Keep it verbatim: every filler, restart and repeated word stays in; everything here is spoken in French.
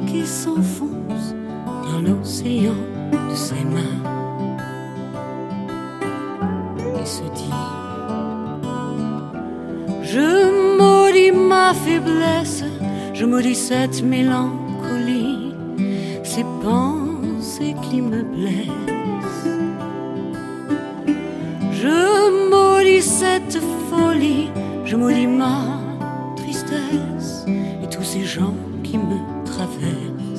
qui s'enfonce dans l'océan de ses mains et se dit: je maudis ma faiblesse, je maudis cette mélancolie, ces pensées qui me blessent. Je maudis cette folie, je maudis ma tristesse et tous ces gens qui me traversent.